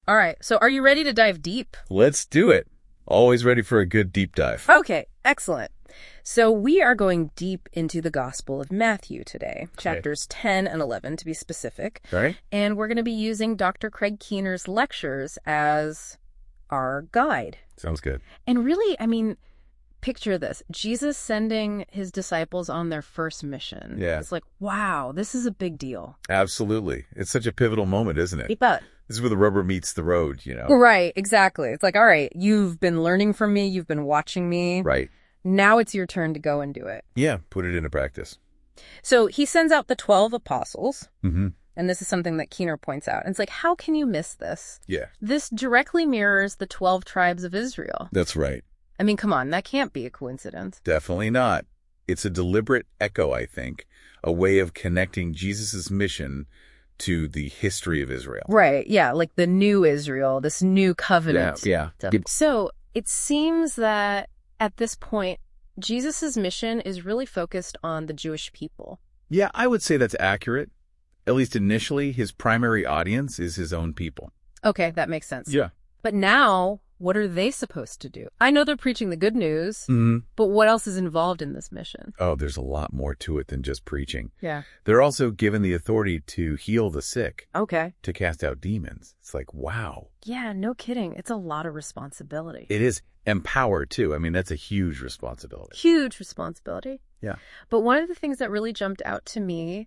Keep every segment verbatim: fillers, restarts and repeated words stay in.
All right. So are you ready to dive deep? Let's do it. Always ready for a good deep dive. Okay, excellent. So we are going deep into the Gospel of Matthew today, okay. Chapters ten and eleven to be specific. All right. And we're going to be using Doctor Craig Keener's lectures as our guide. Sounds good. And really, I mean, picture this. Jesus sending his disciples on their first mission. Yeah. It's like, wow, this is a big deal. Absolutely. It's such a pivotal moment, isn't it? But this is where the rubber meets the road, you know? Right, exactly. It's like, all right, you've been learning from me. You've been watching me. Right. Now it's your turn to go and do it. Yeah, put it into practice. So he sends out the twelve apostles. Mm-hmm. And this is something that Keener points out. And it's like, how can you miss this? Yeah. This directly mirrors the twelve tribes of Israel. That's right. I mean, come on, that can't be a coincidence. Definitely not. It's a deliberate echo, I think, a way of connecting Jesus' mission to the history of Israel. Right, yeah, like the new Israel, this new covenant. Yeah, yeah. So it seems that at this point, Jesus' mission is really focused on the Jewish people. Yeah, I would say that's accurate. At least initially, his primary audience is his own people. Okay, that makes sense. Yeah. But now, what are they supposed to do? I know they're preaching the good news, mm-hmm. but what else is involved in this mission? Oh, there's a lot more to it than just preaching. Yeah. They're also given the authority to heal the sick. Okay. To cast out demons. It's like, wow. Yeah, no kidding. It's a lot of responsibility. It is. Empower, too. I mean, that's a huge responsibility. Huge responsibility. Yeah. But one of the things that really jumped out to me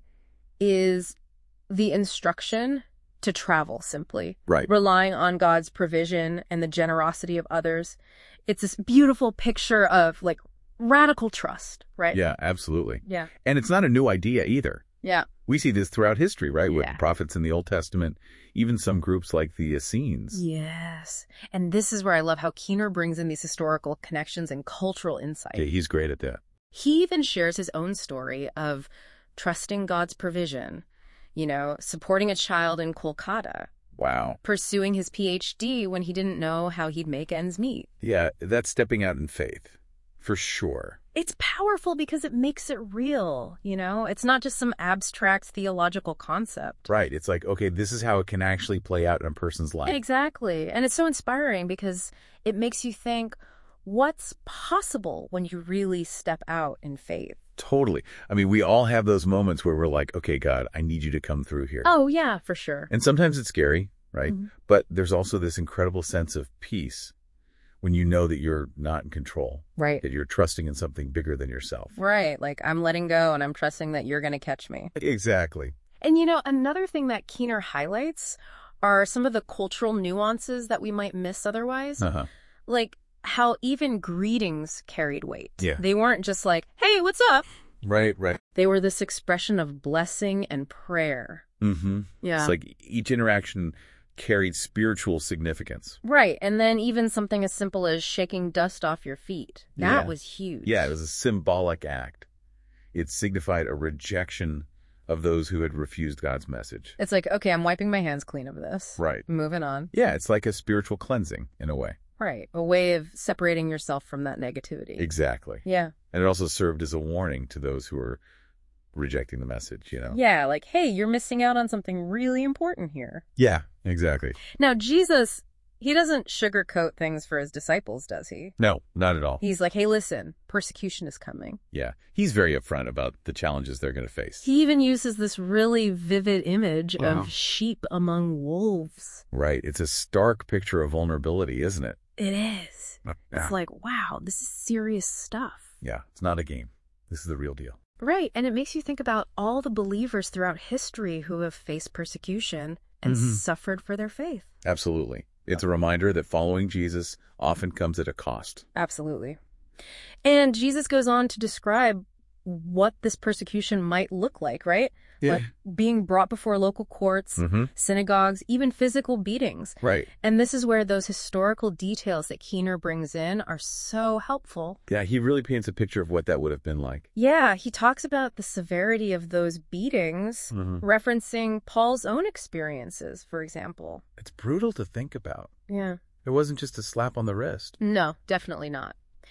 is the instruction to travel simply. Right. Relying on God's provision and the generosity of others. It's this beautiful picture of like radical trust, right? Yeah, absolutely. Yeah. And it's not a new idea either. Yeah. We see this throughout history, right? Yeah. With prophets in the Old Testament, even some groups like the Essenes. Yes. And this is where I love how Keener brings in these historical connections and cultural insight. Yeah, he's great at that. He even shares his own story of trusting God's provision, you know, supporting a child in Kolkata. Wow. Pursuing his P H D when he didn't know how he'd make ends meet. Yeah, that's stepping out in faith, for sure. It's powerful because it makes it real, you know? It's not just some abstract theological concept. Right. It's like, okay, this is how it can actually play out in a person's life. Exactly. And it's so inspiring because it makes you think, what's possible when you really step out in faith? Totally. I mean, we all have those moments where we're like, okay, God, I need you to come through here. Oh, yeah, for sure. And sometimes it's scary, right? Mm-hmm. But there's also this incredible sense of peace when you know that you're not in control. Right. That you're trusting in something bigger than yourself. Right. Like, I'm letting go and I'm trusting that you're going to catch me. Exactly. And, you know, another thing that Keener highlights are some of the cultural nuances that we might miss otherwise. Uh-huh. Like, how even greetings carried weight. Yeah. They weren't just like, hey, what's up? Right, right. They were this expression of blessing and prayer. Mm-hmm. Yeah. It's like each interaction carried spiritual significance. Right. And then even something as simple as shaking dust off your feet. That Yeah. was huge. Yeah, it was a symbolic act. It signified a rejection of those who had refused God's message. It's like, okay, I'm wiping my hands clean of this. Right. Moving on. Yeah, it's like a spiritual cleansing in a way. Right. A way of separating yourself from that negativity. Exactly. Yeah. And it also served as a warning to those who were rejecting the message, you know? Yeah, like, hey, you're missing out on something really important here. Yeah, exactly. Now, Jesus, he doesn't sugarcoat things for his disciples, does he? No, not at all. He's like, hey, listen, persecution is coming. Yeah, he's very upfront about the challenges they're going to face. He even uses this really vivid image Wow. of sheep among wolves. Right. It's a stark picture of vulnerability, isn't it? It is. Yeah. It's like, wow, this is serious stuff. Yeah, it's not a game. This is the real deal. Right, and it makes you think about all the believers throughout history who have faced persecution and Mhm. suffered for their faith. Absolutely. It's a reminder that following Jesus often comes at a cost. Absolutely. And Jesus goes on to describe what this persecution might look like, right? Yeah. Like being brought before local courts, Mm-hmm. synagogues, even physical beatings. Right. And this is where those historical details that Keener brings in are so helpful. Yeah, he really paints a picture of what that would have been like. Yeah, he talks about the severity of those beatings, Mhm. referencing Paul's own experiences, for example. It's brutal to think about. Yeah. It wasn't just a slap on the wrist. No, definitely not.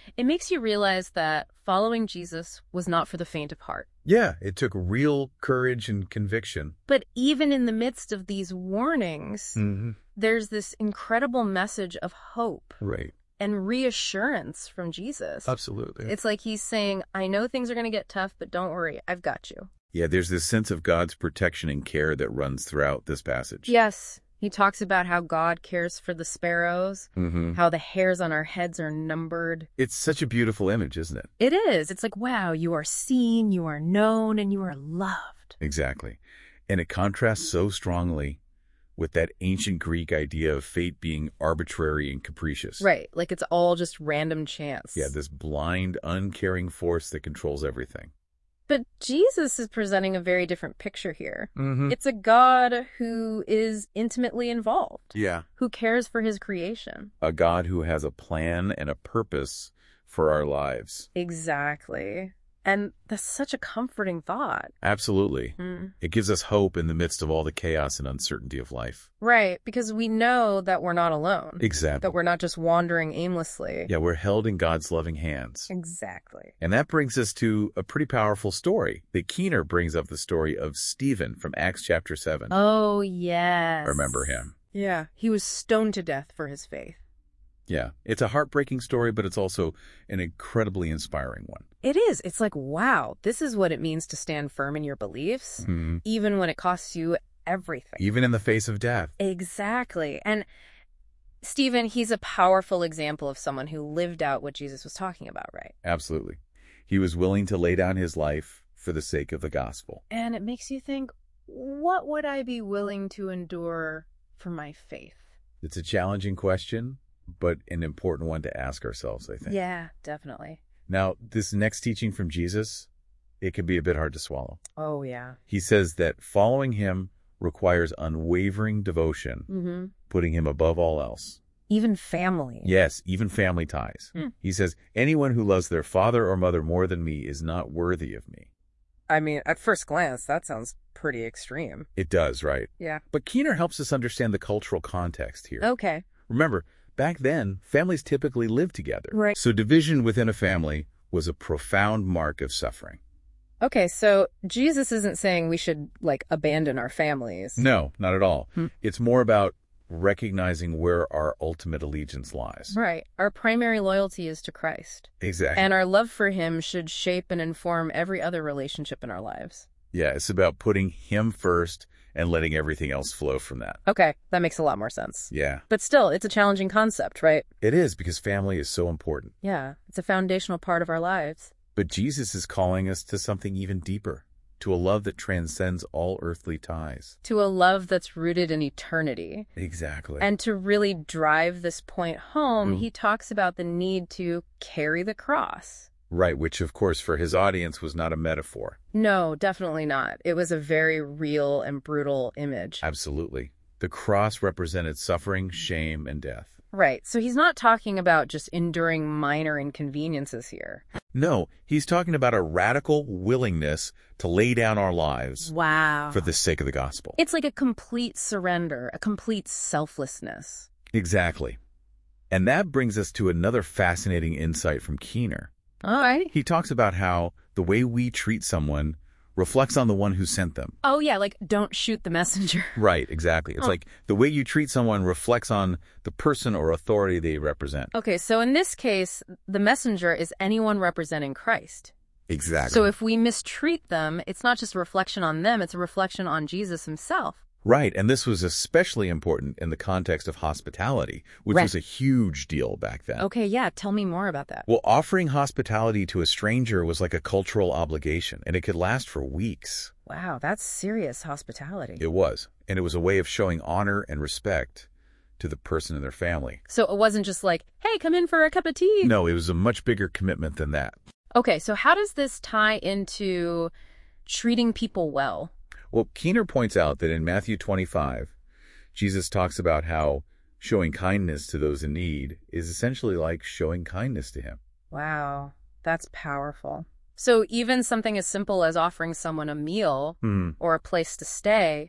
It makes you realize that following Jesus was not for the faint of heart. Yeah, it took real courage and conviction. But even in the midst of these warnings, Mm-hmm. there's this incredible message of hope Right. and reassurance from Jesus. Absolutely. It's like he's saying, I know things are going to get tough, but don't worry, I've got you. Yeah, there's this sense of God's protection and care that runs throughout this passage. Yes, he talks about how God cares for the sparrows, Mm-hmm. how the hairs on our heads are numbered. It's such a beautiful image, isn't it? It is. It's like, wow, you are seen, you are known, and you are loved. Exactly. And it contrasts so strongly with that ancient Greek idea of fate being arbitrary and capricious. Right, like it's all just random chance. Yeah, this blind, uncaring force that controls everything. But Jesus is presenting a very different picture here. Mm-hmm. It's a God who is intimately involved, Yeah. who cares for his creation. A God who has a plan and a purpose for our lives. Exactly. And that's such a comforting thought. Absolutely. Mm. It gives us hope in the midst of all the chaos and uncertainty of life. Right, because we know that we're not alone. Exactly. That we're not just wandering aimlessly. Yeah, we're held in God's loving hands. Exactly. And that brings us to a pretty powerful story. The Keener brings up the story of Stephen from Acts chapter seven. Oh, yes. Remember him? Yeah, he was stoned to death for his faith. Yeah, it's a heartbreaking story, but it's also an incredibly inspiring one. It is. It's like, wow, this is what it means to stand firm in your beliefs, Mm-hmm. even when it costs you everything. Even in the face of death. Exactly. And Stephen, he's a powerful example of someone who lived out what Jesus was talking about, right? Absolutely. He was willing to lay down his life for the sake of the gospel. And it makes you think, what would I be willing to endure for my faith? It's a challenging question, but an important one to ask ourselves, I think. Yeah, definitely. Now, this next teaching from Jesus, it can be a bit hard to swallow. Oh, yeah. He says that following him requires unwavering devotion, Mm-hmm. putting him above all else. Even family. Yes, even family ties. Hmm. He says, anyone who loves their father or mother more than me is not worthy of me. I mean, at first glance, that sounds pretty extreme. It does, right? Yeah. But Keener helps us understand the cultural context here. Okay. Remember, back then, families typically lived together. Right. So division within a family was a profound mark of suffering. Okay, so Jesus isn't saying we should, like, abandon our families. No, not at all. Hmm. It's more about recognizing where our ultimate allegiance lies. Right. Our primary loyalty is to Christ. Exactly. And our love for him should shape and inform every other relationship in our lives. Yeah, it's about putting him first and letting everything else flow from that. Okay, that makes a lot more sense. Yeah, But still, it's a challenging concept, right? it is, because family is so important. Yeah, it's a foundational part of our lives. But Jesus is calling us to something even deeper, to a love that transcends all earthly ties. To a love that's rooted in eternity. Exactly. And to really drive this point home, Mm. he talks about the need to carry the cross. Right, which of course for his audience was not a metaphor. No, definitely not. It was a very real and brutal image. Absolutely. The cross represented suffering, shame, and death. Right. So he's not talking about just enduring minor inconveniences here. No, he's talking about a radical willingness to lay down our lives Wow. for the sake of the gospel. It's like a complete surrender, a complete selflessness. Exactly. And that brings us to another fascinating insight from Keener. All right. He talks about how the way we treat someone reflects on the one who sent them. Oh, yeah, like don't shoot the messenger. Right, exactly. It's Oh. like the way you treat someone reflects on the person or authority they represent. Okay, so in this case, the messenger is anyone representing Christ. Exactly. So if we mistreat them, it's not just a reflection on them, it's a reflection on Jesus himself. Right, and this was especially important in the context of hospitality, which Right. was a huge deal back then. Okay, yeah, tell me more about that. Well, offering hospitality to a stranger was like a cultural obligation, and it could last for weeks. Wow, that's serious hospitality. It was, and it was a way of showing honor and respect to the person and their family. So it wasn't just like, hey, come in for a cup of tea. No, it was a much bigger commitment than that. Okay, so how does this tie into treating people well? Well, Keener points out that in Matthew twenty-five, Jesus talks about how showing kindness to those in need is essentially like showing kindness to him. Wow, that's powerful. So even something as simple as offering someone a meal Hmm. or a place to stay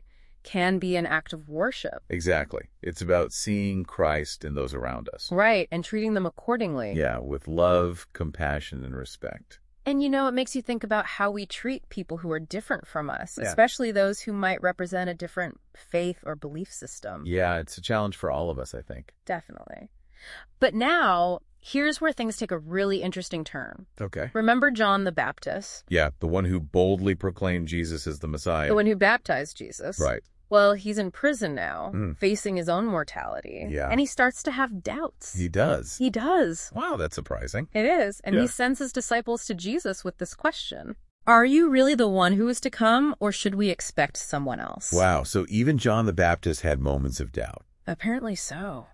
can be an act of worship. Exactly. It's about seeing Christ in those around us. Right, and treating them accordingly. Yeah, with love, compassion, and respect. And you know, it makes you think about how we treat people who are different from us, Yeah. especially those who might represent a different faith or belief system. Yeah, it's a challenge for all of us, I think. Definitely. But now, here's where things take a really interesting turn. Okay. Remember John the Baptist, Yeah, the one who boldly proclaimed Jesus as the Messiah. the one who baptized Jesus? Right. Well, he's in prison now, Mm. facing his own mortality. Yeah. And he starts to have doubts. He does. He does. Wow, that's surprising. It is. And Yeah. he sends his disciples to Jesus with this question. Are you really the one who is to come, or should we expect someone else? Wow, so even John the Baptist had moments of doubt. Apparently so.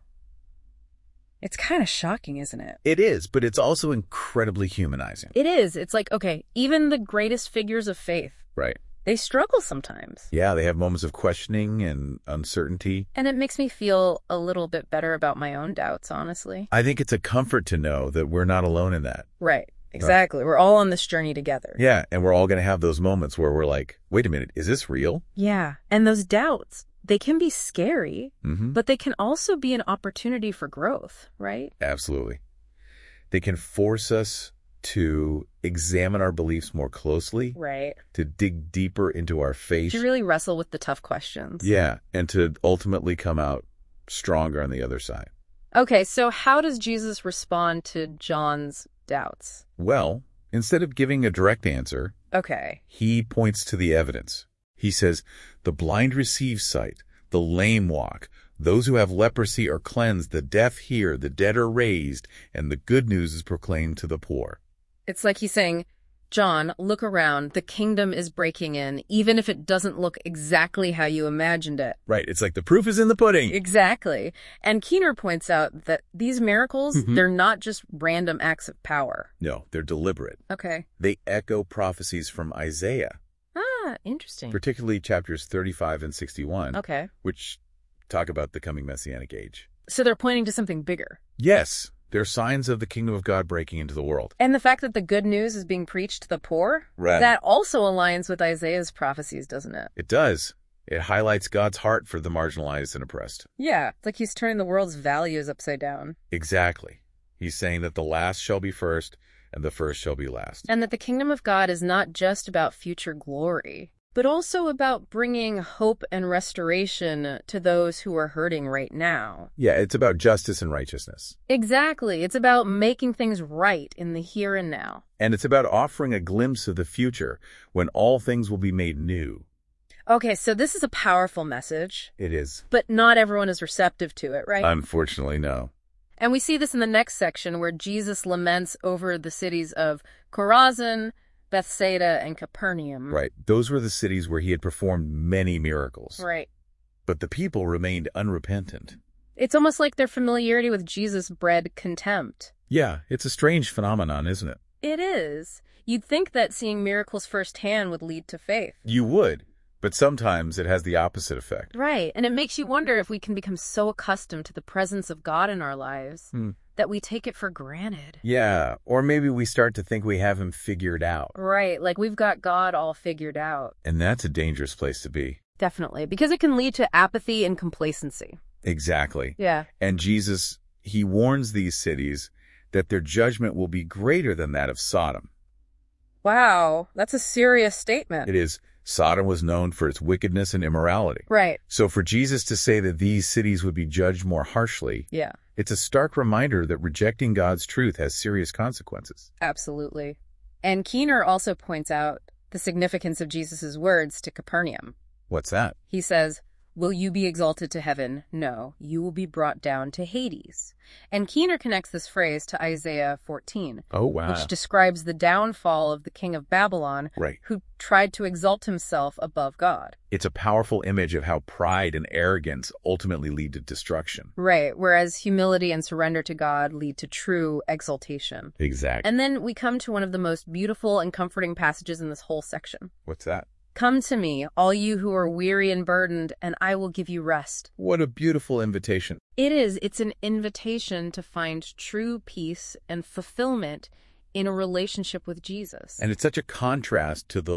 It's kind of shocking, isn't it? It is, but it's also incredibly humanizing. It is. It's like, okay, even the greatest figures of faith, Right. they struggle sometimes. Yeah, they have moments of questioning and uncertainty. And it makes me feel a little bit better about my own doubts, honestly. I think it's a comfort to know that we're not alone in that. Right. Exactly. We're all on this journey together. Yeah, and we're all going to have those moments where we're like, wait a minute, is this real? Yeah. And those doubts, they can be scary, Mm-hmm. but they can also be an opportunity for growth, right? Absolutely. They can force us to examine our beliefs more closely, Right. to dig deeper into our faith. To really wrestle with the tough questions. Yeah, and to ultimately come out stronger on the other side. Okay, so how does Jesus respond to John's doubts? Well, instead of giving a direct answer, Okay. he points to the evidence. He says, the blind receive sight, the lame walk, those who have leprosy are cleansed, the deaf hear, the dead are raised, and the good news is proclaimed to the poor. It's like he's saying, John, look around. The kingdom is breaking in, even if it doesn't look exactly how you imagined it. Right, it's like the proof is in the pudding. Exactly. And Keener points out that these miracles, Mhm. they're not just random acts of power. No, they're deliberate. Okay. They echo prophecies from Isaiah, Ah, interesting. particularly chapters thirty-five and sixty-one, Okay. which talk about the coming Messianic age. So they're pointing to something bigger. Yes, they're signs of the kingdom of God breaking into the world. And the fact that the good news is being preached to the poor, Right. that also aligns with Isaiah's prophecies, doesn't it? It does. It highlights God's heart for the marginalized and oppressed. Yeah. It's like he's turning the world's values upside down. Exactly. He's saying that the last shall be first and the first shall be last. And that the kingdom of God is not just about future glory, but also about bringing hope and restoration to those who are hurting right now. Yeah, it's about justice and righteousness. Exactly. It's about making things right in the here and now. And it's about offering a glimpse of the future when all things will be made new. Okay, so this is a powerful message, It is. but not everyone is receptive to it, right? Unfortunately, no. And we see this in the next section where Jesus laments over the cities of Chorazin, Bethsaida, and Capernaum. Right. Those were the cities where he had performed many miracles. Right. But the people remained unrepentant. It's almost like their familiarity with Jesus bred contempt. Yeah, it's a strange phenomenon, isn't it? It is. You'd think that seeing miracles firsthand would lead to faith. You would, but sometimes it has the opposite effect. Right. And it makes you wonder if we can become so accustomed to the presence of God in our lives Hmm. that we take it for granted. Yeah, or maybe we start to think we have him figured out. Right. Like we've got God all figured out. And that's a dangerous place to be. Definitely. Because it can lead to apathy and complacency. Exactly. Yeah. And Jesus, he warns these cities that their judgment will be greater than that of Sodom. Wow. That's a serious statement. It is, Sodom was known for its wickedness and immorality. Right. So for Jesus to say that these cities would be judged more harshly, Yeah. it's a stark reminder that rejecting God's truth has serious consequences. Absolutely. And Keener also points out the significance of Jesus' words to Capernaum. What's that? He says, "Will you be exalted to heaven? No, you will be brought down to Hades." And Keener connects this phrase to Isaiah fourteen, Oh, wow. which describes the downfall of the king of Babylon, Right. who tried to exalt himself above God. It's a powerful image of how pride and arrogance ultimately lead to destruction. Right, whereas humility and surrender to God lead to true exaltation. Exactly. And then we come to one of the most beautiful and comforting passages in this whole section. What's that? "Come to me, all you who are weary and burdened, and I will give you rest." What a beautiful invitation. It is. It's an invitation to find true peace and fulfillment in a relationship with Jesus. And it's such a contrast to the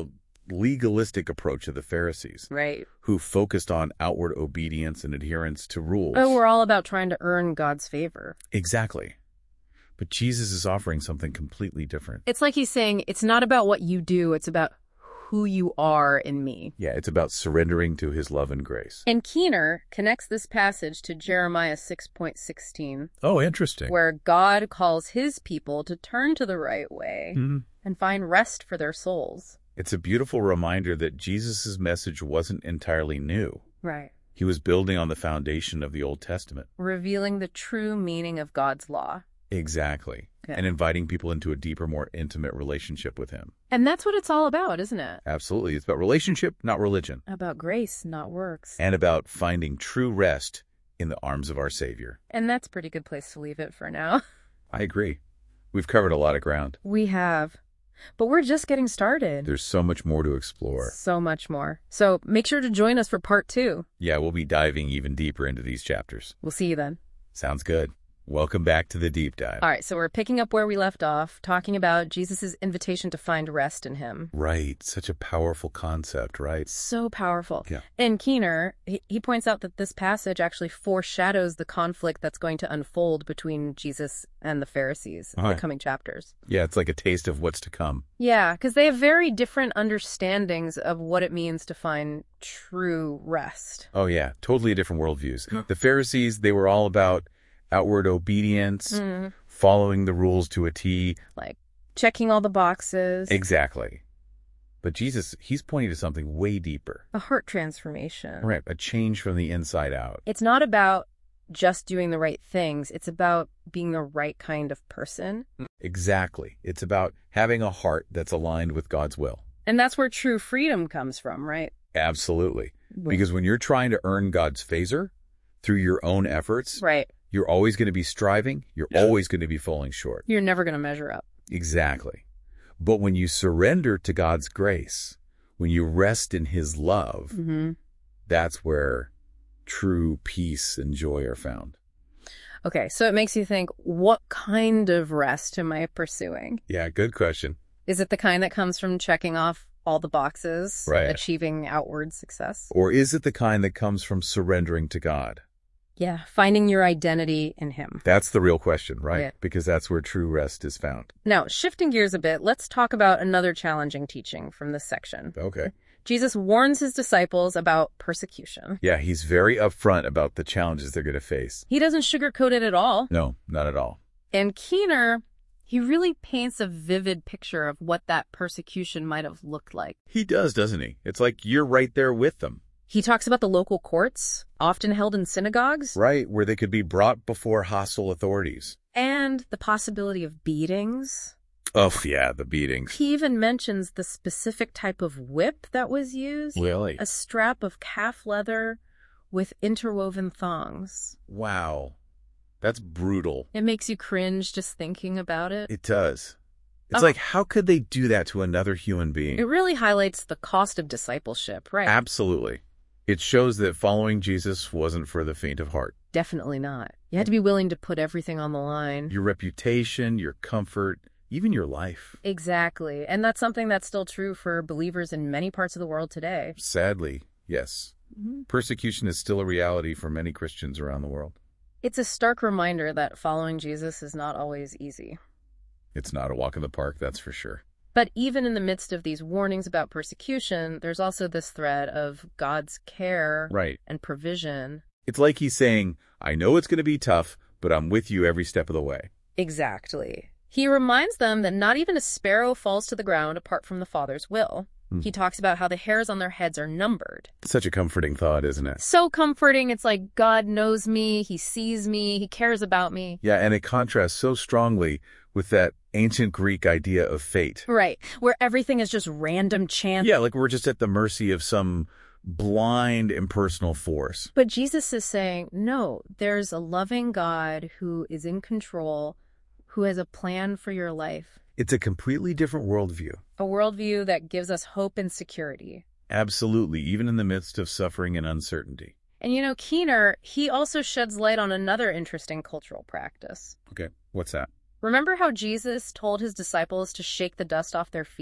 legalistic approach of the Pharisees, Right. who focused on outward obedience and adherence to rules. Oh, we're all about trying to earn God's favor. Exactly. But Jesus is offering something completely different. It's like he's saying, it's not about what you do, it's about who you are in me. Yeah, it's about surrendering to his love and grace. And Keener connects this passage to Jeremiah six point sixteen, Oh, interesting. where God calls his people to turn to the right way Mm-hmm. and find rest for their souls. It's a beautiful reminder that Jesus' message wasn't entirely new. Right. He was building on the foundation of the Old Testament. Revealing the true meaning of God's law. Exactly. Yeah. And inviting people into a deeper, more intimate relationship with him. And that's what it's all about, isn't it? Absolutely. It's about relationship, not religion. About grace, not works. And about finding true rest in the arms of our Savior. And that's a pretty good place to leave it for now. I agree. We've covered a lot of ground. We have. But we're just getting started. There's so much more to explore. So much more. So make sure to join us for part two. Yeah, we'll be diving even deeper into these chapters. We'll see you then. Sounds good. Welcome back to the Deep Dive. All right, so we're picking up where we left off, talking about Jesus' invitation to find rest in him. Right. Such a powerful concept, right? So powerful. Yeah. And Keener, he, he points out that this passage actually foreshadows the conflict that's going to unfold between Jesus and the Pharisees in All right. the coming chapters. Yeah, it's like a taste of what's to come. Yeah, because they have very different understandings of what it means to find true rest. Oh, yeah. Totally different worldviews. The Pharisees, they were all about outward obedience, Mm, following the rules to a T. like checking all the boxes. Exactly. But Jesus, he's pointing to something way deeper. A heart transformation. Right. A change from the inside out. It's not about just doing the right things. It's about being the right kind of person. Exactly. It's about having a heart that's aligned with God's will. And that's where true freedom comes from, right? Absolutely. Because when you're trying to earn God's favor through your own efforts, Right. you're always going to be striving. You're always going to be falling short. You're never going to measure up. Exactly. But when you surrender to God's grace, when you rest in his love, Mm-hmm. that's where true peace and joy are found. Okay, so it makes you think, what kind of rest am I pursuing? Yeah, good question. Is it the kind that comes from checking off all the boxes, Right. achieving outward success? Or is it the kind that comes from surrendering to God? Yeah, finding your identity in him. That's the real question, right? Yeah. Because that's where true rest is found. Now, shifting gears a bit, let's talk about another challenging teaching from this section. Okay. Jesus warns his disciples about persecution. Yeah, he's very upfront about the challenges they're going to face. He doesn't sugarcoat it at all. No, not at all. And Keener, he really paints a vivid picture of what that persecution might have looked like. He does, doesn't he? It's like you're right there with them. He talks about the local courts, often held in synagogues, Right, where they could be brought before hostile authorities. and the possibility of beatings. Oh, yeah, the beatings. He even mentions the specific type of whip that was used, Really? a strap of calf leather with interwoven thongs. Wow. That's brutal. It makes you cringe just thinking about it. It does. It's Oh. like, how could they do that to another human being? It really highlights the cost of discipleship, right? Absolutely. It shows that following Jesus wasn't for the faint of heart. Definitely not. You had to be willing to put everything on the line. Your reputation, your comfort, even your life. Exactly. And that's something that's still true for believers in many parts of the world today. Sadly, yes. Mhm. Persecution is still a reality for many Christians around the world. It's a stark reminder that following Jesus is not always easy. It's not a walk in the park, that's for sure. But even in the midst of these warnings about persecution, there's also this thread of God's care Right. and provision. It's like he's saying, I know it's going to be tough, but I'm with you every step of the way. Exactly. He reminds them that not even a sparrow falls to the ground apart from the Father's will. Hmm. He talks about how the hairs on their heads are numbered. Such a comforting thought, isn't it? So comforting. It's like God knows me, he sees me, he cares about me. Yeah, and it contrasts so strongly with that ancient Greek idea of fate. Right, where everything is just random chance. Yeah, like we're just at the mercy of some blind, impersonal force. But Jesus is saying, no, there's a loving God who is in control, who has a plan for your life. It's a completely different worldview. A worldview that gives us hope and security. Absolutely, even in the midst of suffering and uncertainty. And you know, Keener, he also sheds light on another interesting cultural practice. Okay, what's that? Remember how Jesus told his disciples to shake the dust off their feet?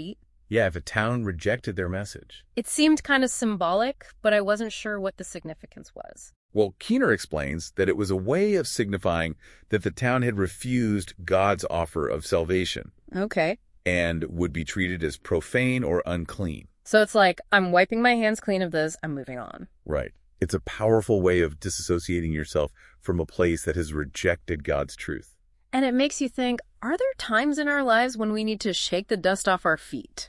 Yeah, if a town rejected their message. It seemed kind of symbolic, but I wasn't sure what the significance was. Well, Keener explains that it was a way of signifying that the town had refused God's offer of salvation. Okay. And would be treated as profane or unclean. So it's like, I'm wiping my hands clean of this, I'm moving on. Right. It's a powerful way of disassociating yourself from a place that has rejected God's truth. And it makes you think, are there times in our lives when we need to shake the dust off our feet?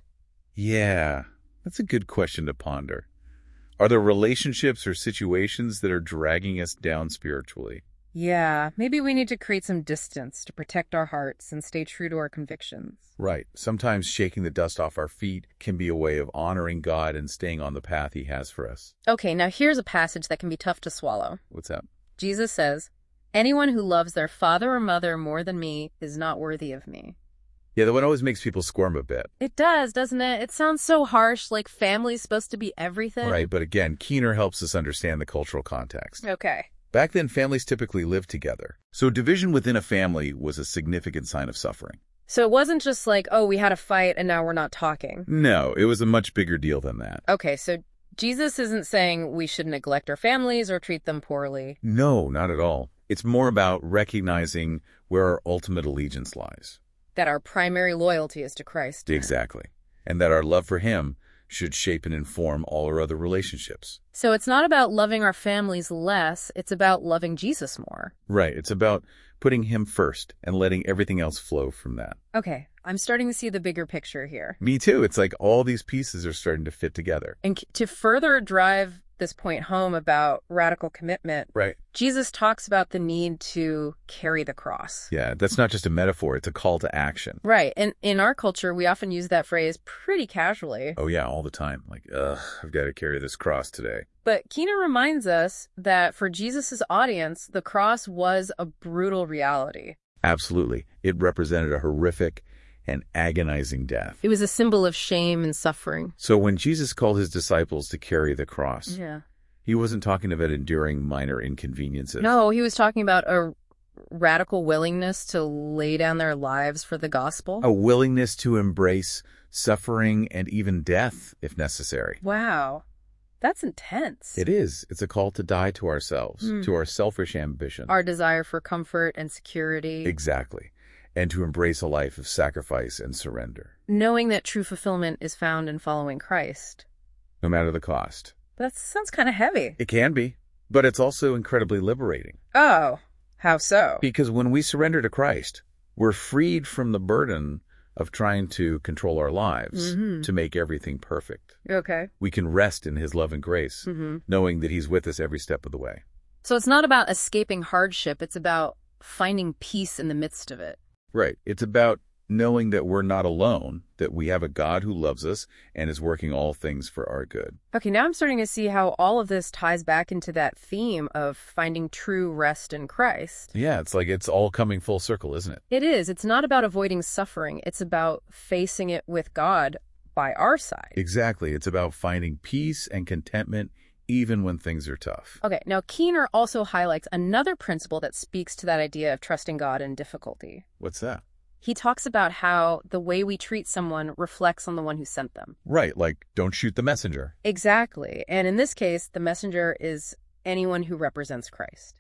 Yeah, that's a good question to ponder. Are there relationships or situations that are dragging us down spiritually? Yeah, maybe we need to create some distance to protect our hearts and stay true to our convictions. Right. Sometimes shaking the dust off our feet can be a way of honoring God and staying on the path he has for us. Okay, now here's a passage that can be tough to swallow. What's that? Jesus says, anyone who loves their father or mother more than me is not worthy of me. Yeah, that one always makes people squirm a bit. It does, doesn't it? It sounds so harsh, like family's supposed to be everything. Right, but again, Keener helps us understand the cultural context. Okay. Back then, families typically lived together. So division within a family was a significant sign of suffering. So it wasn't just like, oh, we had a fight and now we're not talking. No, it was a much bigger deal than that. Okay, so Jesus isn't saying we should neglect our families or treat them poorly. No, not at all. It's more about recognizing where our ultimate allegiance lies. That our primary loyalty is to Christ. Exactly. And that our love for him should shape and inform all our other relationships. So it's not about loving our families less, it's about loving Jesus more. Right. It's about putting him first and letting everything else flow from that. Okay, I'm starting to see the bigger picture here. Me too. It's like all these pieces are starting to fit together. And to further drive this point home about radical commitment, right? Jesus talks about the need to carry the cross. Yeah, that's not just a metaphor, it's a call to action. Right, and in our culture, we often use that phrase pretty casually. Oh yeah, all the time. Like, ugh, I've got to carry this cross today. But Keener reminds us that for Jesus' audience, the cross was a brutal reality. Absolutely. It represented a horrific and agonizing death. It was a symbol of shame and suffering. So when Jesus called his disciples to carry the cross, yeah. he wasn't talking about enduring minor inconveniences. No, he was talking about a radical willingness to lay down their lives for the gospel. A willingness to embrace suffering and even death if necessary. Wow. That's intense. It is. It's a call to die to ourselves, mm. to our selfish ambition. Our desire for comfort and security. Exactly. And to embrace a life of sacrifice and surrender. Knowing that true fulfillment is found in following Christ. No matter the cost. But that sounds kind of heavy. It can be, but it's also incredibly liberating. Oh, how so? Because when we surrender to Christ, we're freed from the burden of trying to control our lives mm-hmm. to make everything perfect. Okay. We can rest in his love and grace, mm-hmm. knowing that he's with us every step of the way. So it's not about escaping hardship, it's about finding peace in the midst of it. Right. It's about knowing that we're not alone, that we have a God who loves us and is working all things for our good. Okay, now I'm starting to see how all of this ties back into that theme of finding true rest in Christ. Yeah, it's like it's all coming full circle, isn't it? It is. It's not about avoiding suffering. It's about facing it with God by our side. Exactly. It's about finding peace and contentment even when things are tough. Okay, now Keener also highlights another principle that speaks to that idea of trusting God in difficulty. What's that? He talks about how the way we treat someone reflects on the one who sent them. Right, like don't shoot the messenger. Exactly. And in this case, the messenger is anyone who represents Christ.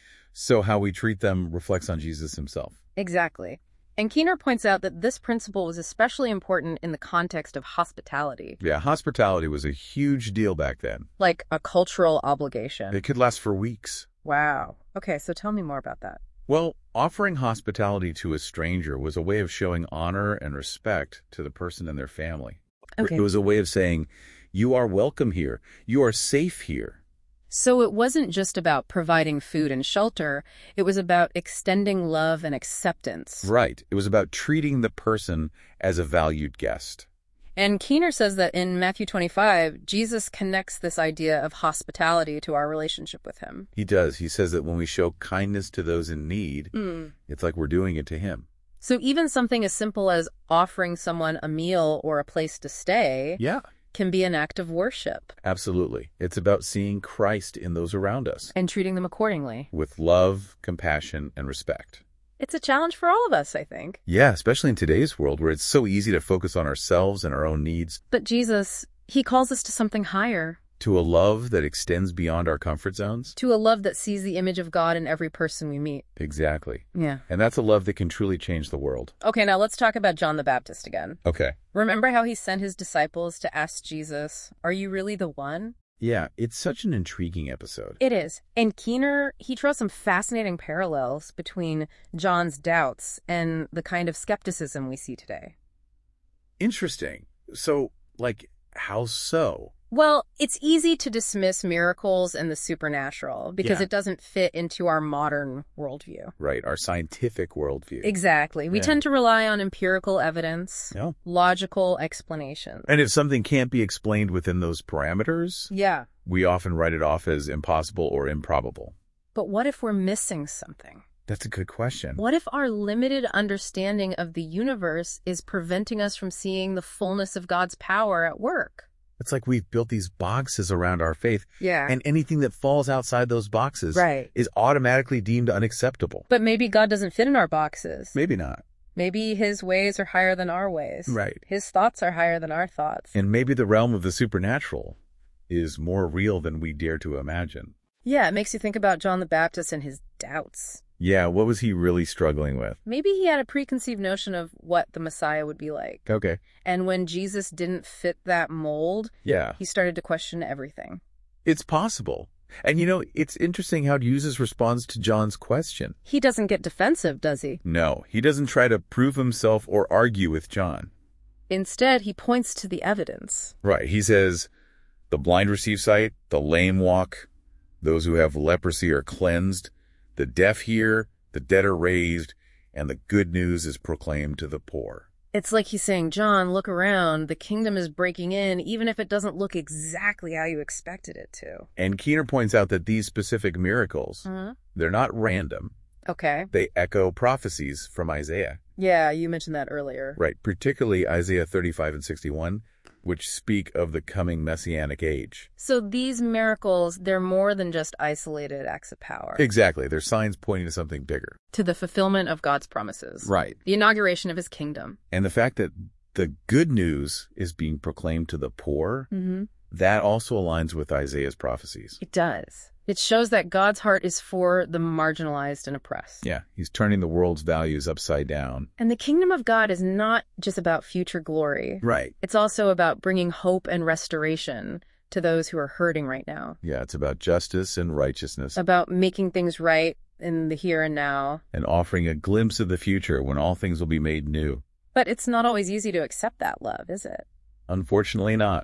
So how we treat them reflects on Jesus himself. Exactly. And Keener points out that this principle was especially important in the context of hospitality. Yeah, hospitality was a huge deal back then. Like a cultural obligation. It could last for weeks. Wow. Okay, so tell me more about that. Well, offering hospitality to a stranger was a way of showing honor and respect to the person and their family. Okay. It was a way of saying, you are welcome here. You are safe here. So it wasn't just about providing food and shelter. It was about extending love and acceptance. Right. It was about treating the person as a valued guest. And Keener says that in Matthew twenty-five, Jesus connects this idea of hospitality to our relationship with him. He does. He says that when we show kindness to those in need, mm. it's like we're doing it to him. So even something as simple as offering someone a meal or a place to stay yeah. can be an act of worship. Absolutely. It's about seeing Christ in those around us. And treating them accordingly. With love, compassion, and respect. It's a challenge for all of us, I think. Yeah, especially in today's world where it's so easy to focus on ourselves and our own needs. But Jesus, he calls us to something higher. To a love that extends beyond our comfort zones? To a love that sees the image of God in every person we meet. Exactly. Yeah. And that's a love that can truly change the world. Okay, now let's talk about John the Baptist again. Okay. Remember how he sent his disciples to ask Jesus, "Are you really the one?" Yeah, it's such an intriguing episode. It is. And Keener, he draws some fascinating parallels between John's doubts and the kind of skepticism we see today. Interesting. So, like, how so? Well, it's easy to dismiss miracles and the supernatural because Yeah. it doesn't fit into our modern worldview. Right, our scientific worldview. Exactly. We Yeah. tend to rely on empirical evidence, Yeah. logical explanations. And if something can't be explained within those parameters, Yeah. we often write it off as impossible or improbable. But what if we're missing something? That's a good question. What if our limited understanding of the universe is preventing us from seeing the fullness of God's power at work? It's like we've built these boxes around our faith, Yeah. and anything that falls outside those boxes Right. is automatically deemed unacceptable. But maybe God doesn't fit in our boxes. Maybe not. Maybe his ways are higher than our ways. Right. His thoughts are higher than our thoughts. And maybe the realm of the supernatural is more real than we dare to imagine. Yeah, it makes you think about John the Baptist and his doubts. Yeah, what was he really struggling with? Maybe he had a preconceived notion of what the Messiah would be like. Okay. And when Jesus didn't fit that mold, Yeah, he started to question everything. it's possible. And you know, it's interesting how Jesus responds to John's question. He doesn't get defensive, does he? No, he doesn't try to prove himself or argue with John. Instead, he points to the evidence. Right, he says, the blind receive sight, the lame walk, those who have leprosy are cleansed, the deaf hear, the dead are raised, and the good news is proclaimed to the poor. It's like he's saying, John, look around. The kingdom is breaking in, even if it doesn't look exactly how you expected it to. And Keener points out that these specific miracles, Uh-huh. they're not random. Okay. They echo prophecies from Isaiah. Yeah, you mentioned that earlier. Right, particularly Isaiah thirty-five and sixty-one, which speak of the coming messianic age. So these miracles, they're more than just isolated acts of power. Exactly, they're signs pointing to something bigger. To the fulfillment of God's promises. Right. The inauguration of his kingdom. And the fact that the good news is being proclaimed to the poor, Mm-hmm. that also aligns with Isaiah's prophecies. It does. It shows that God's heart is for the marginalized and oppressed. Yeah, he's turning the world's values upside down. And the kingdom of God is not just about future glory. Right. It's also about bringing hope and restoration to those who are hurting right now. Yeah, it's about justice and righteousness About making things right in the here and now. and offering a glimpse of the future when all things will be made new. But it's not always easy to accept that love, is it? Unfortunately not.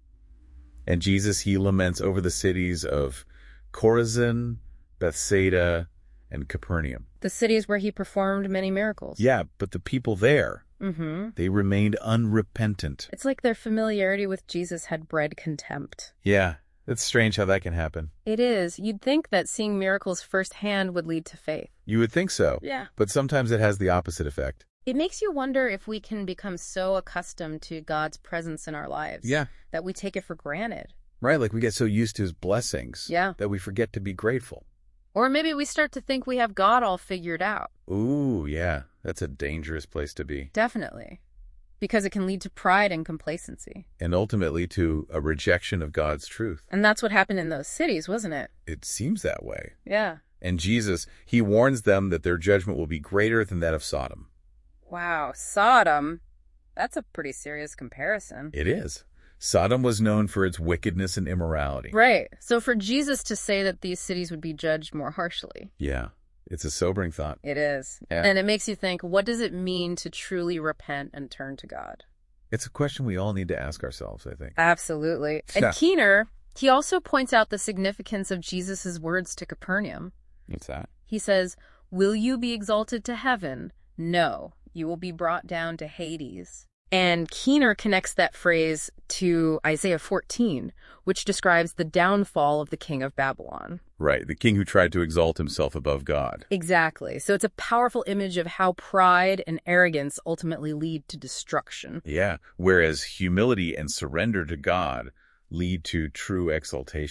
And Jesus, he laments over the cities of Chorazin, Bethsaida, and Capernaum. The cities where he performed many miracles. Yeah, but the people there, Mm-hmm. they remained unrepentant. It's like their familiarity with Jesus had bred contempt. Yeah, it's strange how that can happen. It is. You'd think that seeing miracles firsthand would lead to faith. You would think so. Yeah. But sometimes it has the opposite effect. It makes you wonder if we can become so accustomed to God's presence in our lives Yeah. that we take it for granted. Right, like we get so used to his blessings Yeah. that we forget to be grateful. Or maybe we start to think we have God all figured out. Ooh, yeah, that's a dangerous place to be. Definitely. Because it can lead to pride and complacency. And ultimately to a rejection of God's truth. And that's what happened in those cities, wasn't it? It seems that way. Yeah. And Jesus, he warns them that their judgment will be greater than that of Sodom. Wow, Sodom. That's a pretty serious comparison. It is. Sodom was known for its wickedness and immorality. Right. So for Jesus to say that these cities would be judged more harshly. Yeah, it's a sobering thought. It is. Yeah. And it makes you think, what does it mean to truly repent and turn to God? It's a question we all need to ask ourselves, I think. Absolutely. And Yeah. Keener, he also points out the significance of Jesus' words to Capernaum. What's that? He says, "Will you be exalted to heaven? No, you will be brought down to Hades." And Keener connects that phrase to Isaiah fourteen, which describes the downfall of the king of Babylon. Right, the king who tried to exalt himself above God. Exactly. So it's a powerful image of how pride and arrogance ultimately lead to destruction. Yeah, whereas humility and surrender to God lead to true exaltation.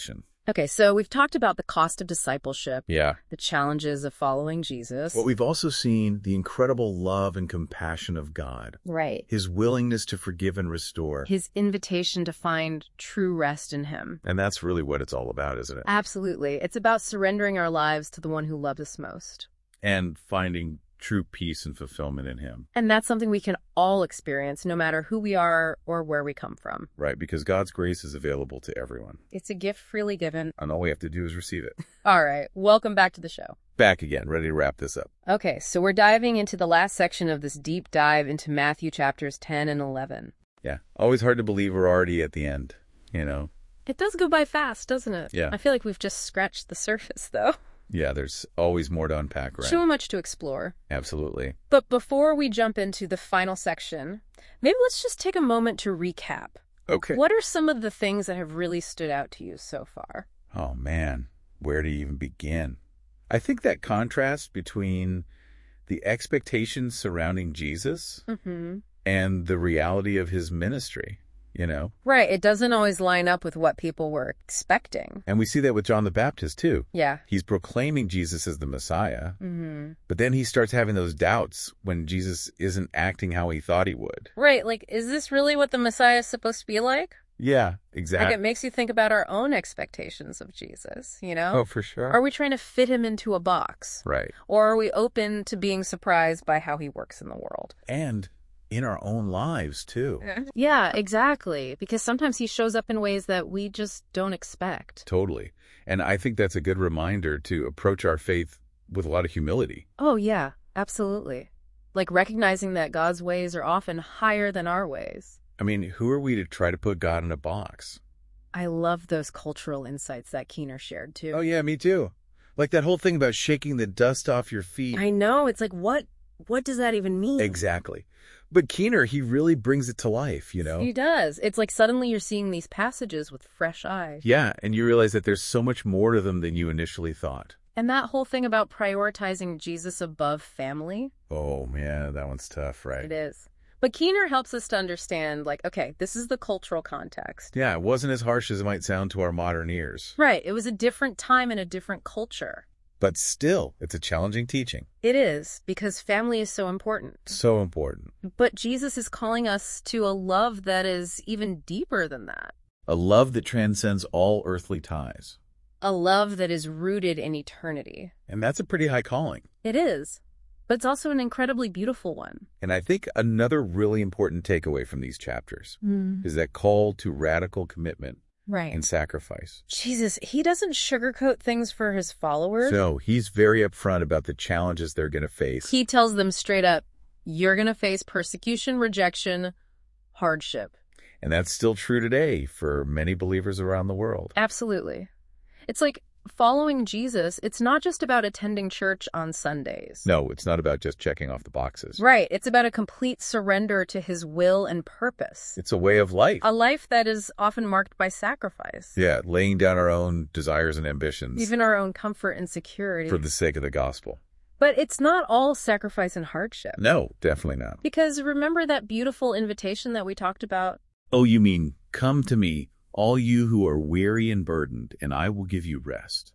Okay, so we've talked about the cost of discipleship, Yeah. the challenges of following Jesus. But we've also seen the incredible love and compassion of God, Right. his willingness to forgive and restore. His invitation to find true rest in him. And that's really what it's all about, isn't it? Absolutely. It's about surrendering our lives to the one who loves us most. And finding true peace and fulfillment in him. And that's something we can all experience, no matter who we are or where we come from. Right, because God's grace is available to everyone. It's a gift freely given. And all we have to do is receive it. All right, welcome back to the show. Back again, ready to wrap this up. Okay, so we're diving into the last section of this deep dive into Matthew chapters ten and eleven. Yeah, always hard to believe we're already at the end, you know? It does go by fast, doesn't it? Yeah. I feel like we've just scratched the surface, though. Yeah, there's always more to unpack, right? So much to explore. Absolutely. But before we jump into the final section, maybe let's just take a moment to recap. Okay. What are some of the things that have really stood out to you so far? Oh, man, where to even begin? I think that contrast between the expectations surrounding Jesus Mm-hmm. and the reality of his ministry, you know? Right, it doesn't always line up with what people were expecting. And we see that with John the Baptist, too. Yeah. He's proclaiming Jesus as the Messiah, Mm-hmm. but then he starts having those doubts when Jesus isn't acting how he thought he would. Right, like, is this really what the Messiah is supposed to be like? Yeah, Like, exactly. it makes you think about our own expectations of Jesus, you know? Oh, for sure. Are we trying to fit him into a box? Right. Or are we open to being surprised by how he works in the world? And in our own lives, too. Yeah, exactly. Because sometimes he shows up in ways that we just don't expect. Totally. And I think that's a good reminder to approach our faith with a lot of humility. Oh, yeah, absolutely. Like recognizing that God's ways are often higher than our ways. I mean, who are we to try to put God in a box? I love those cultural insights that Keener shared, too. Oh, yeah, me too. Like that whole thing about shaking the dust off your feet. I know. It's like, what, what does that even mean? Exactly. But Keener, he really brings it to life, you know? He does. It's like suddenly you're seeing these passages with fresh eyes. Yeah, and you realize that there's so much more to them than you initially thought. And that whole thing about prioritizing Jesus above family. Oh, man, that one's tough, right? It is. But Keener helps us to understand, like, okay, this is the cultural context. Yeah, it wasn't as harsh as it might sound to our modern ears. Right. It was a different time and a different culture. But still, it's a challenging teaching. It is, because family is so important. So important. But Jesus is calling us to a love that is even deeper than that. A love that transcends all earthly ties. A love that is rooted in eternity. And that's a pretty high calling. It is. But it's also an incredibly beautiful one. And I think another really important takeaway from these chapters Mm. is that call to radical commitment Right. and sacrifice. Jesus, he doesn't sugarcoat things for his followers. So he's very upfront about the challenges they're going to face. He tells them straight up, you're going to face persecution, rejection, hardship. And that's still true today for many believers around the world. Absolutely. It's like following Jesus, it's not just about attending church on Sundays. No, it's not about just checking off the boxes. Right. It's about a complete surrender to his will and purpose. It's a way of life. A life that is often marked by sacrifice. Yeah, laying down our own desires and ambitions. Even our own comfort and security. For the sake of the gospel. But it's not all sacrifice and hardship. No, definitely not. Because remember that beautiful invitation that we talked about? Oh, you mean, come to me, all you who are weary and burdened, and I will give you rest.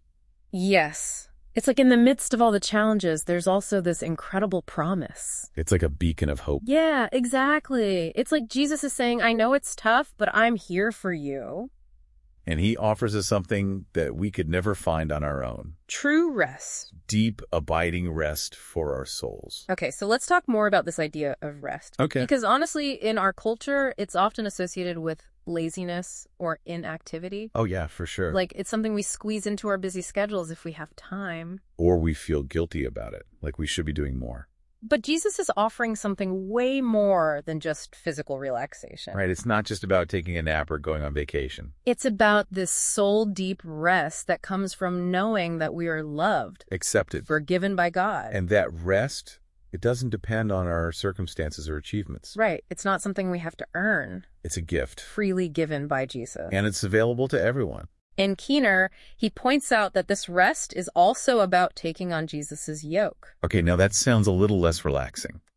Yes. It's like in the midst of all the challenges, there's also this incredible promise. It's like a beacon of hope. Yeah, exactly. It's like Jesus is saying, I know it's tough, but I'm here for you. And he offers us something that we could never find on our own. True rest. Deep, abiding rest for our souls. Okay, so let's talk more about this idea of rest. Okay. Because honestly, in our culture, it's often associated with laziness or inactivity. Oh, yeah, for sure. Like, it's something we squeeze into our busy schedules if we have time. Or we feel guilty about it, like we should be doing more. But Jesus is offering something way more than just physical relaxation. Right, it's not just about taking a nap or going on vacation. It's about this soul-deep rest that comes from knowing that we are loved, Accepted. forgiven by God. And that rest, it doesn't depend on our circumstances or achievements. Right. It's not something we have to earn. It's a gift. Freely given by Jesus. And it's available to everyone. In Keener, he points out that this rest is also about taking on Jesus's yoke. Okay, now that sounds a little less relaxing.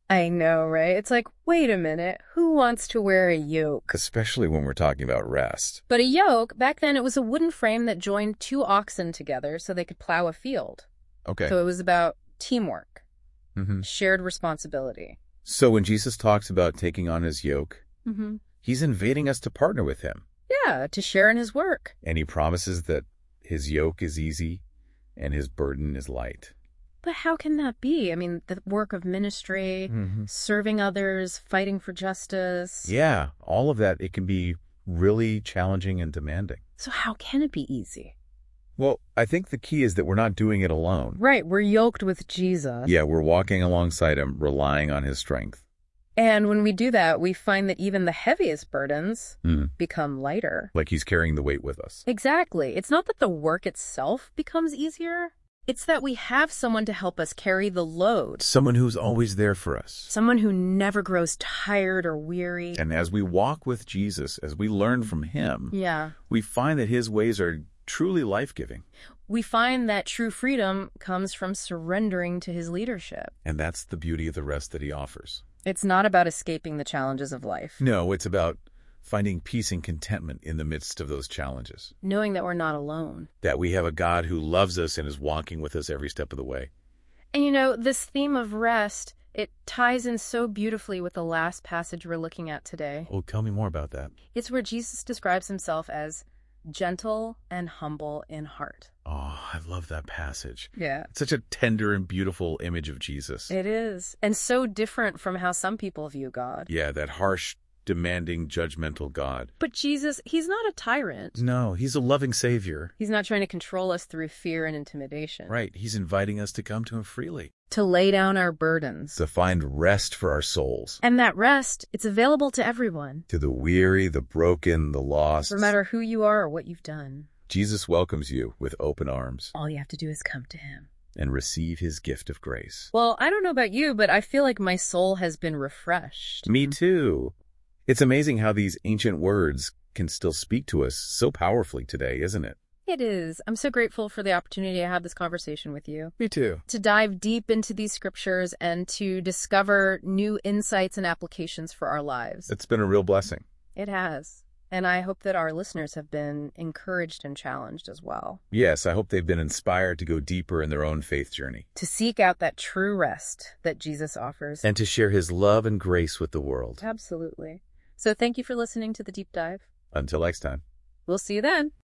I know, right? It's like, wait a minute, who wants to wear a yoke? Especially when we're talking about rest. But a yoke, back then, it was a wooden frame that joined two oxen together so they could plow a field. Okay. So it was about teamwork, Mm-hmm. shared responsibility. So when Jesus talks about taking on his yoke, Mm-hmm. he's inviting us to partner with him. Yeah, to share in his work. And he promises that his yoke is easy and his burden is light. But how can that be? I mean, the work of ministry, Mm-hmm. serving others, fighting for justice. Yeah, all of that, it can be really challenging and demanding. So how can it be easy? Well, I think the key is that we're not doing it alone. Right, we're yoked with Jesus. Yeah, we're walking alongside him, relying on his strength. And when we do that, we find that even the heaviest burdens Mm. become lighter. Like he's carrying the weight with us. Exactly. It's not that the work itself becomes easier. It's that we have someone to help us carry the load. Someone who's always there for us. Someone who never grows tired or weary. And as we walk with Jesus, as we learn from him, Yeah. we find that his ways are truly life-giving. We find that true freedom comes from surrendering to his leadership. And that's the beauty of the rest that he offers. It's not about escaping the challenges of life. No, it's about finding peace and contentment in the midst of those challenges. Knowing that we're not alone. That we have a God who loves us and is walking with us every step of the way. And you know, this theme of rest, it ties in so beautifully with the last passage we're looking at today. Oh, tell me more about that. It's where Jesus describes himself as gentle and humble in heart. Oh, I love that passage. Yeah. It's such a tender and beautiful image of Jesus. It is. And so different from how some people view God. Yeah, that harsh, demanding, judgmental God. But Jesus, he's not a tyrant. No, he's a loving Savior. He's not trying to control us through fear and intimidation. Right, he's inviting us to come to him freely. To lay down our burdens. To find rest for our souls. And that rest, it's available to everyone. To the weary, the broken, the lost. No matter who you are or what you've done. Jesus welcomes you with open arms. All you have to do is come to him. And receive his gift of grace. Well, I don't know about you, but I feel like my soul has been refreshed. Me too. It's amazing how these ancient words can still speak to us so powerfully today, isn't it? It is. I'm so grateful for the opportunity to have this conversation with you. Me too. To dive deep into these scriptures and to discover new insights and applications for our lives. It's been a real blessing. It has. And I hope that our listeners have been encouraged and challenged as well. Yes, I hope they've been inspired to go deeper in their own faith journey. To seek out that true rest that Jesus offers. And to share his love and grace with the world. Absolutely. So thank you for listening to The Deep Dive. Until next time. We'll see you then.